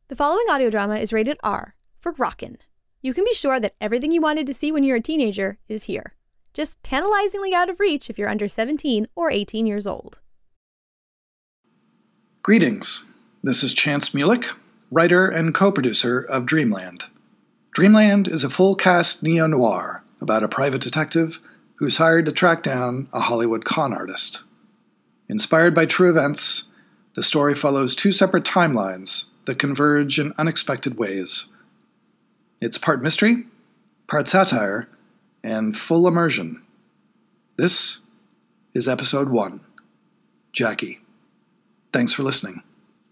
The following audio drama is rated R for Rockin'. You can be sure that everything you wanted to see when you're a teenager is here. Just tantalizingly out of reach if you're under 17 or 18 years old. Greetings. This is Chance Mulick, writer and co-producer of Dreamland. Dreamland is a full-cast neo-noir about a private detective who's hired to track down a Hollywood con artist. Inspired by true events, the story follows two separate timelines that converge in unexpected ways. It's part mystery, part satire, and full immersion. This is Episode 1, Jackie. Thanks for listening.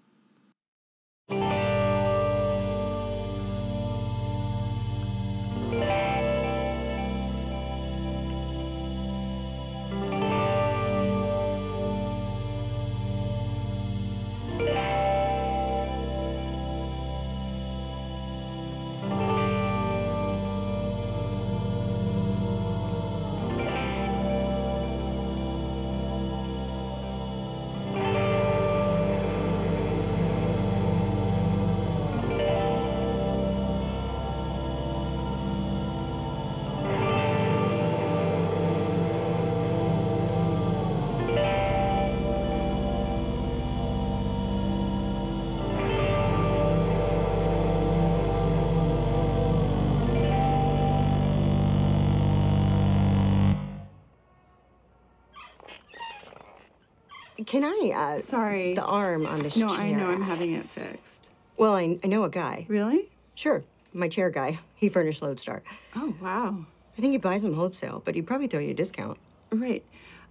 Can I, Sorry. The arm on this chair. No, I know. I'm having it fixed. Well, I know a guy. Really? Sure. My chair guy. He furnished Lodestar. Oh, wow. I think he buys them wholesale, but he'd probably throw you a discount. Right.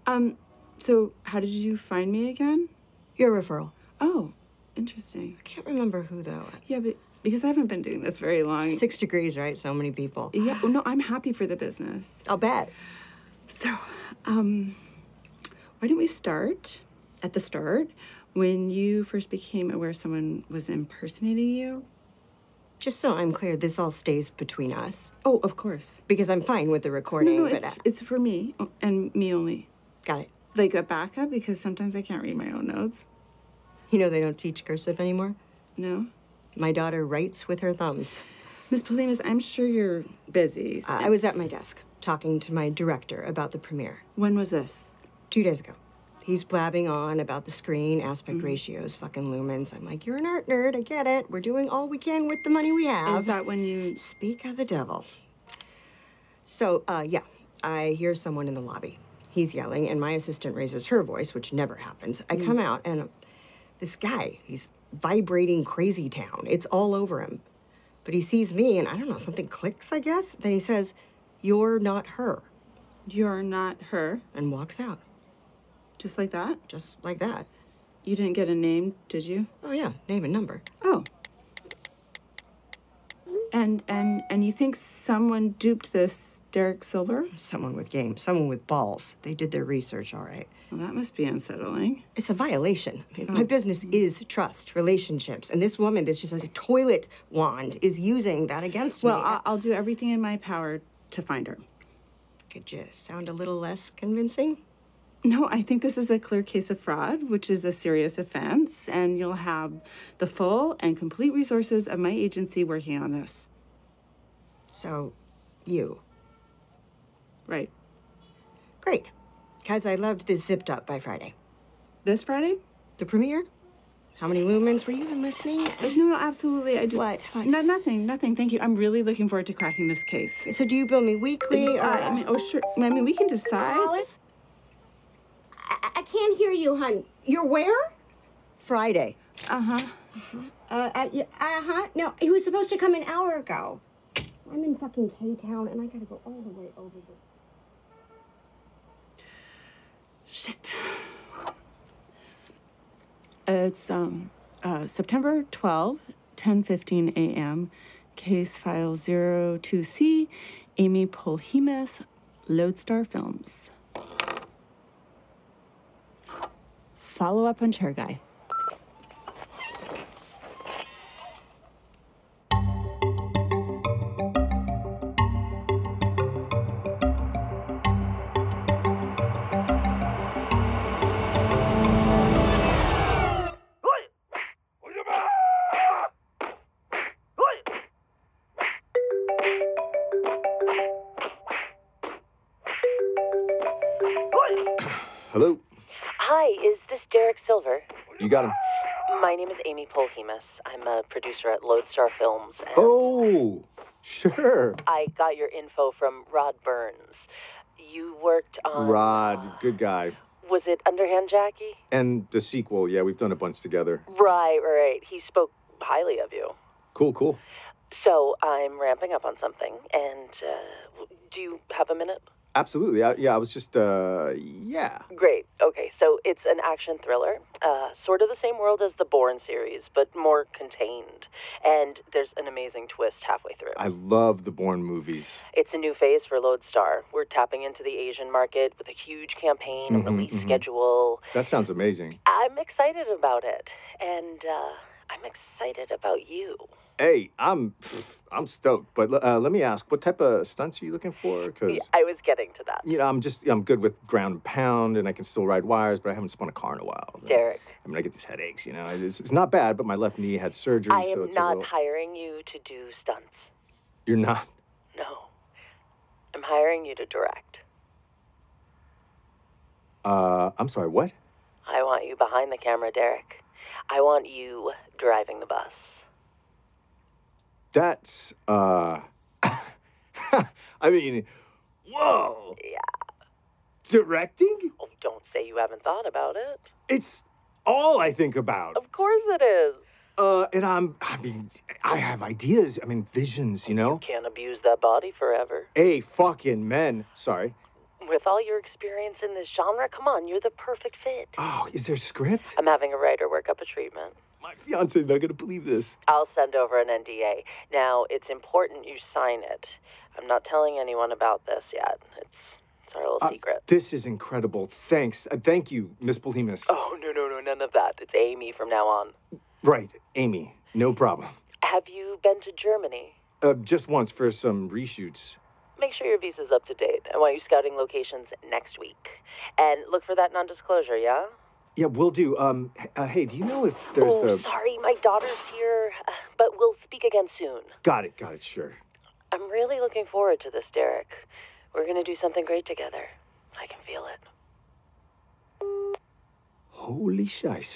So how did you find me again? Your referral. Oh, interesting. I can't remember who, though. Yeah, but because I haven't been doing this very long. 6 degrees, right? So many people. Yeah, well, no, I'm happy for the business. I'll bet. So, why don't we start at the start when you first became aware someone was impersonating you? Just so I'm clear, this all stays between us. Oh, of course. Because I'm fine with the recording. No, it's for me and me only. Got it. Like a backup, because sometimes I can't read my own notes. You know they don't teach cursive anymore? No? My daughter writes with her thumbs. Miss Polimas, I'm sure you're busy. I was at my desk talking to my director about the premiere. When was this? 2 days ago. He's blabbing on about the screen, aspect ratios, fucking lumens. I'm like, you're an art nerd, I get it. We're doing all we can with the money we have. Is that when you... Speak of the devil. So, yeah, I hear someone in the lobby. He's yelling, and my assistant raises her voice, which never happens. I come out, and this guy, he's vibrating crazy town. It's all over him. But he sees me, and I don't know, something clicks, I guess. Then he says, "You're not her." You're not her? And walks out. Just like that? Just like that. You didn't get a name, did you? Oh, yeah, name and number. Oh. And you think someone duped this Derek Silver? Someone with game, someone with balls. They did their research, all right. Well, that must be unsettling. It's a violation. I mean, my business is trust, relationships, and this woman that's just like a toilet wand is using that against me. Well, I'll do everything in my power to find her. Could you sound a little less convincing? No, I think this is a clear case of fraud, which is a serious offense, and you'll have the full and complete resources of my agency working on this. So, you. Right. Great. Because I loved this Zipped Up by Friday. This Friday? The premiere? How many lumens? Were you even listening? No, absolutely. I do. What? No, nothing. Thank you. I'm really looking forward to cracking this case. So do you bill me weekly or... Sure. We can decide. Alice? I can't hear you, hon. You're where? Friday. Uh-huh. No, he was supposed to come an hour ago. I'm in fucking K-Town, and I gotta go all the way over there. Shit. It's, September 12, 10:15 a.m., case file 02C, Amy Polimas, Lodestar Films. Follow up on Chair Guy. Hello? Hi, is this Derek Silver? You got him. My name is Amy Polhemus. I'm a producer at Lodestar Films. And Oh, sure. I got your info from Rod Burns. You worked on... Rod, good guy. Was it Underhand Jackie? And the sequel, yeah, we've done a bunch together. Right. He spoke highly of you. Cool. So I'm ramping up on something, and do you have a minute? Absolutely. I was just, yeah. Great. Okay, so it's an action thriller, sort of the same world as the Bourne series, but more contained. And there's an amazing twist halfway through. I love the Bourne movies. It's a new phase for Lodestar. We're tapping into the Asian market with a huge campaign, a release schedule. That sounds amazing. I'm excited about it, and I'm excited about you. Hey, I'm stoked. But let me ask, what type of stunts are you looking for? Because I was getting to that. you know, I'm good with ground and pound, and I can still ride wires, but I haven't spun a car in a while. Derek. I mean, I get these headaches, you know. It's not bad, but my left knee had surgery, I so am it's not a little... hiring you to do stunts. You're not? No. I'm hiring you to direct. I'm sorry, what? I want you behind the camera, Derek. I want you driving the bus. That's, I mean, whoa! Yeah. Directing? Oh, don't say you haven't thought about it. It's all I think about. Of course it is. And I have ideas, visions, you know? You can't abuse that body forever. Hey, fucking men. Sorry. With all your experience in this genre, come on, you're the perfect fit. Oh, is there a script? I'm having a writer work up a treatment. My fiance's not gonna believe this. I'll send over an NDA. Now, it's important you sign it. I'm not telling anyone about this yet. It's our little secret. This is incredible. Thanks. Thank you, Miss Polhemus. Oh, no, none of that. It's Amy from now on. Right, Amy. No problem. Have you been to Germany? Just once for some reshoots. Make sure your visa's up to date. I want you scouting locations next week. And look for that non-disclosure, yeah? Yeah, will do. Hey, do you know if there's Sorry, my daughter's here, but we'll speak again soon. Got it, sure. I'm really looking forward to this, Derek. We're gonna do something great together. I can feel it. Holy scheisse.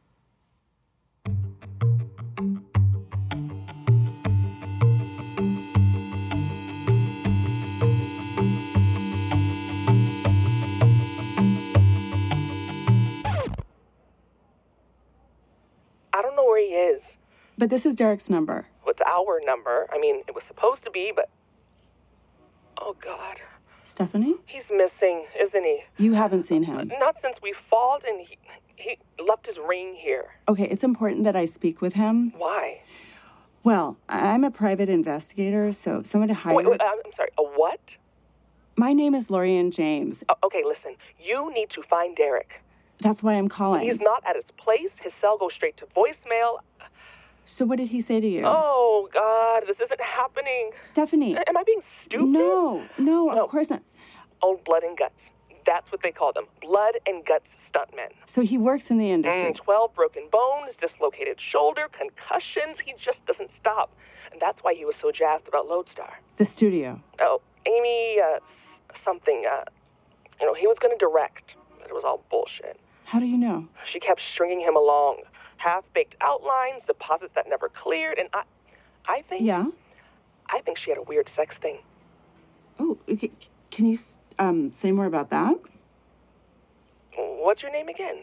I don't know where he is. But this is Derek's number. What's our number? I mean, it was supposed to be, but... Oh, God. Stephanie? He's missing, isn't he? You haven't seen him. Not since we fought, and he left his ring here. Okay, it's important that I speak with him. Why? Well, I'm a private investigator, so someone to hire... Wait, I'm sorry, a what? My name is Lorian James. Okay, listen. You need to find Derek. That's why I'm calling. He's not at his place. His cell goes straight to voicemail. So what did he say to you? Oh, God, this isn't happening. Stephanie. Am I being stupid? No, of course not. Old blood and guts. That's what they call them. Blood and guts stuntmen. So he works in the industry. 12 broken bones, dislocated shoulder, concussions. He just doesn't stop. And that's why he was so jazzed about Lodestar. The studio. Oh, Amy, something, he was going to direct, but it was all bullshit. How do you know? She kept stringing him along. Half-baked outlines, deposits that never cleared, and I think... Yeah? I think she had a weird sex thing. Oh, can you say more about that? What's your name again?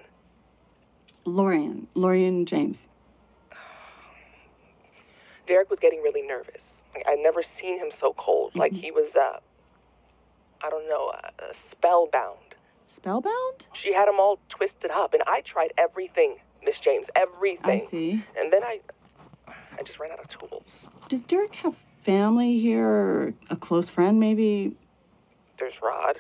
Lorian James. Derek was getting really nervous. I'd never seen him so cold. Like he was, spellbound. Spellbound? She had him all twisted up, and I tried everything, Miss James, everything. I see. And then I just ran out of tools. Does Derek have family here, or a close friend, maybe? There's Rod.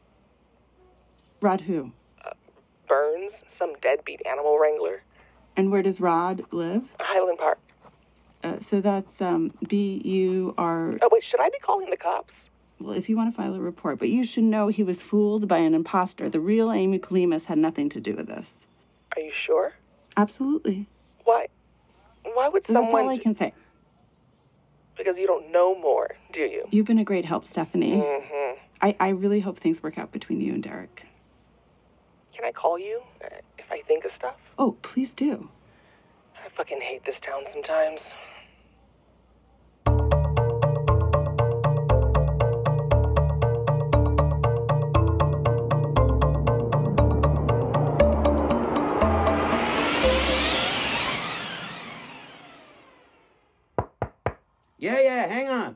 Rod who? Burns, some deadbeat animal wrangler. And where does Rod live? Highland Park. So that's B-U-R... Oh, wait, should I be calling the cops? Well, if you want to file a report, but you should know he was fooled by an imposter. The real Amy Polhemus had nothing to do with this. Are you sure? Absolutely. Why? Why would someone... That's all I can say. Because you don't know more, do you? You've been a great help, Stephanie. Mm-hmm. I really hope things work out between you and Derek. can I call you if I think of stuff? Oh, please do. I fucking hate this town sometimes. Yeah, hang on.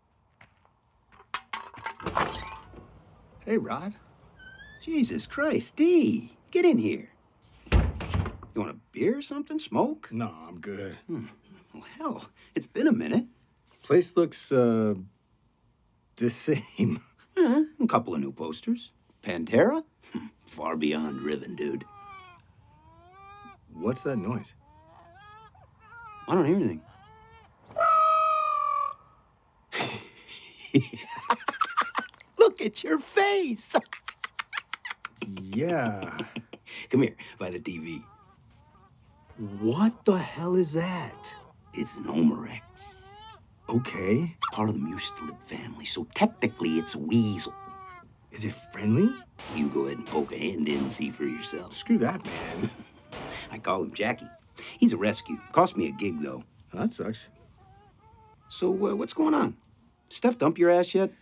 Hey, Rod. Jesus Christ, D, get in here. You want a beer or something? Smoke? No, I'm good. Well, hell, it's been a minute. Place looks, the same. A couple of new posters. Pantera? Far beyond driven, dude. What's that noise? I don't hear anything. Look at your face. Yeah. Come here, by the TV. What the hell is that? It's an Omerex. Okay. Part of the mustelid family, so technically it's a weasel. Is it friendly? You go ahead and poke a hand in and see for yourself. Screw that, man. I call him Jackie. He's a rescue. Cost me a gig, though. Oh, that sucks. So, what's going on? Steph dump your ass yet?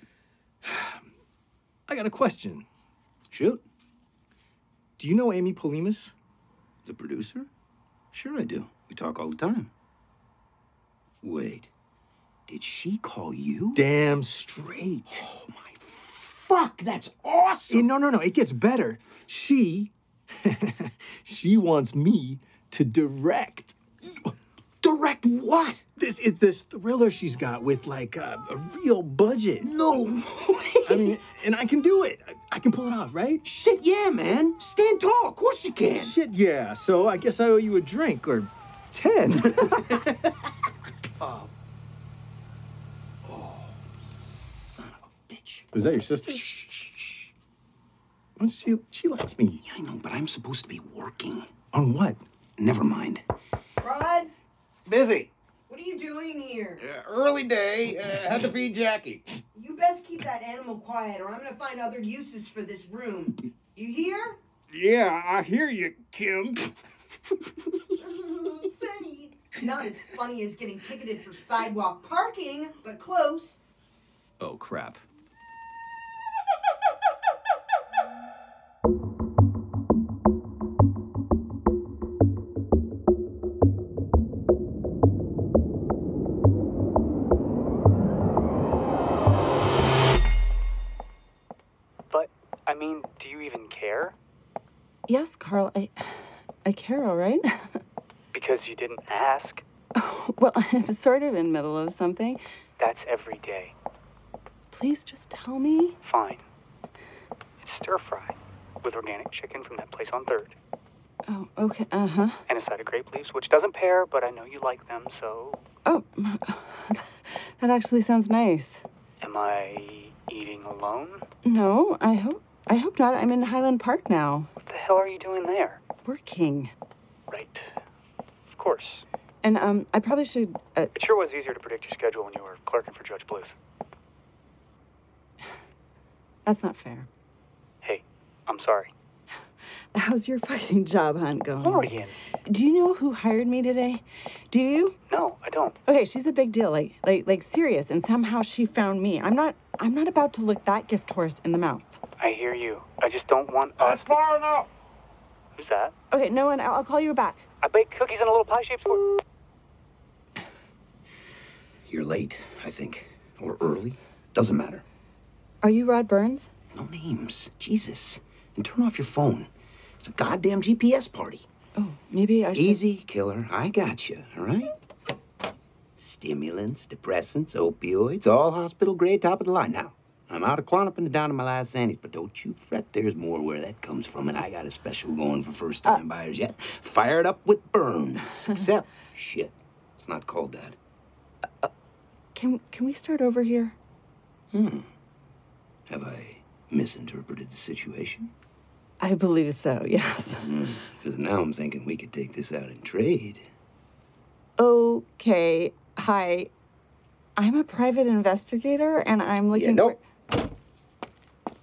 I got a question. Shoot. Do you know Amy Polimas? The producer? Sure I do. We talk all the time. Wait. Did she call you? Damn straight. Oh, my fuck, that's awesome! No. It gets better. She wants me to direct. Direct what? This thriller she's got with, like, a real budget. No way! I mean, and I can do it. I can pull it off, right? Shit, yeah, man. Stand tall. Of course you can. Shit, yeah. So I guess I owe you a drink, or 10. Oh, son of a bitch. Is that your sister? Shh. Well, she likes me. Yeah, I know, but I'm supposed to be working. On what? Never mind. Rod, Busy. what are you doing here? Early day. Had to feed Jackie. You best keep that animal quiet or I'm gonna find other uses for this room. You hear? Yeah, I hear you, Kim. Funny. Not as funny as getting ticketed for sidewalk parking, but close. Oh, crap. But, I mean, do you even care? Yes, Carl, I care, all right? Because you didn't ask. Well, I'm sort of in the middle of something. That's every day. Please just tell me. Fine. It's stir fry with organic chicken from that place on 3rd. Oh, okay, uh-huh. And a side of grape leaves, which doesn't pair, but I know you like them, so... Oh, that actually sounds nice. Am I eating alone? No, I hope not. I'm in Highland Park now. What the hell are you doing there? Working. Right. Of course. And, I probably should, It sure was easier to predict your schedule when you were clerking for Judge Bluth. That's not fair. Hey, I'm sorry. How's your fucking job hunt going? Lorian. Do you know who hired me today? Do you? No, I don't. Okay, she's a big deal, like serious, and somehow she found me. I'm not about to lick that gift horse in the mouth. I hear you. I just don't want us... That's far enough. Who's that? Okay, no one, I'll call you back. I baked cookies in a little pie-shaped square. You're late, I think. Or early. Doesn't matter. Are you Rod Burns? No names. Jesus. And turn off your phone. It's a goddamn GPS party. Oh, maybe I should... Easy, killer. I got you, all right? Stimulants, depressants, opioids, all hospital grade, top of the line. Now, I'm out of Klonopin and down to my last Sandy's, but don't you fret, there's more where that comes from, and I got a special going for first-time buyers yet. Fired up with Burns. Except, shit, it's not called that. Can we start over here? Have I misinterpreted the situation? I believe so, yes. Because now I'm thinking we could take this out in trade. Okay, hi. I'm a private investigator, and I'm looking nope.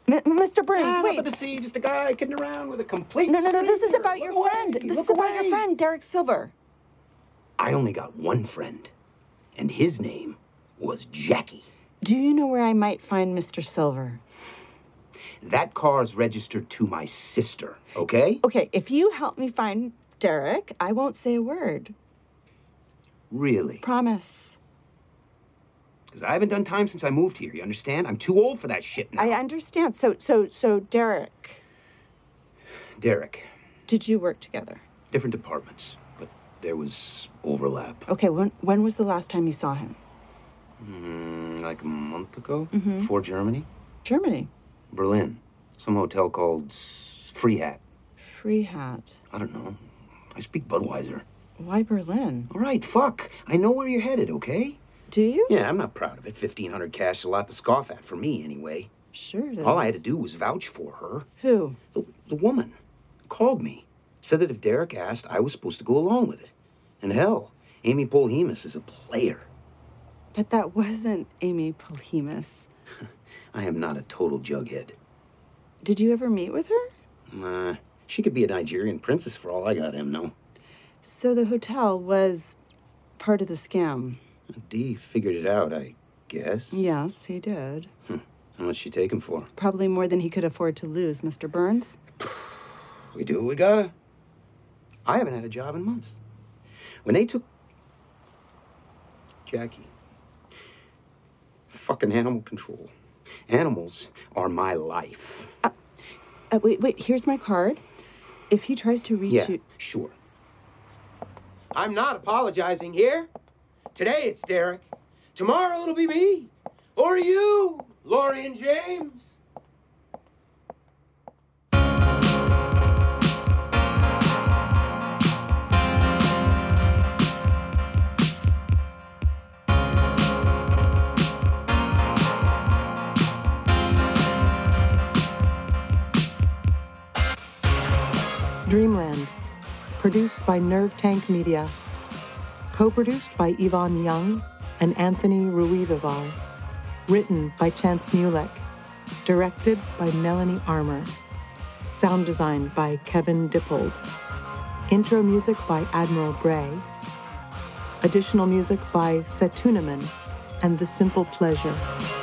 Mr. Burns, Yeah, wait. nothing to see, just a guy kidding around with a complete No, this is stranger. about your Look friend. away, This look is about your away. friend, Derek Silver. I only got one friend, and his name was Jackie. Do you know where I might find Mr. Silver? That car's registered to my sister, okay? Okay, if you help me find Derek, I won't say a word. Really? Promise. Because I haven't done time since I moved here, you understand? I'm too old for that shit now. I understand. So Derek, Derek, did you work together? different departments, but there was overlap. Okay, when was the last time you saw him? Like a month ago? Mhm. Before Germany? Germany. Berlin. Some hotel called Free Hat. Free Hat. I don't know. I speak Budweiser. Why Berlin? All right, fuck. I know where you're headed, okay? Do you? Yeah, I'm not proud of it. 1,500 cash is a lot to scoff at, for me anyway. Sure it is. All I had to do was vouch for her. Who? The woman. Called me. Said that if Derek asked, I was supposed to go along with it. And hell, Amy Polhemus is a player. But that wasn't Amy Polhemus. I am not a total jughead. Did you ever meet with her? Nah, she could be a Nigerian princess for all I got him, no. So the hotel was part of the scam. D figured it out, I guess. Yes, he did. How much she take him for? Probably more than he could afford to lose, Mr. Burns. We do what we gotta. I haven't had a job in months. When they took Jackie, fucking animal control. Animals are my life. Wait, here's my card. If he tries to reach Yeah, you... sure. I'm not apologizing here. Today it's Derek. Tomorrow it'll be me. Or you, Lori and James. Dreamland, produced by Nerve Tank Media. Co-produced by Yvonne Young and Anthony Ruivival. Written by Chance Mulek. Directed by Melanie Armour. Sound design by Kevin Dippold. Intro music by Admiral Bray. Additional music by Setunaman and The Simple Pleasure.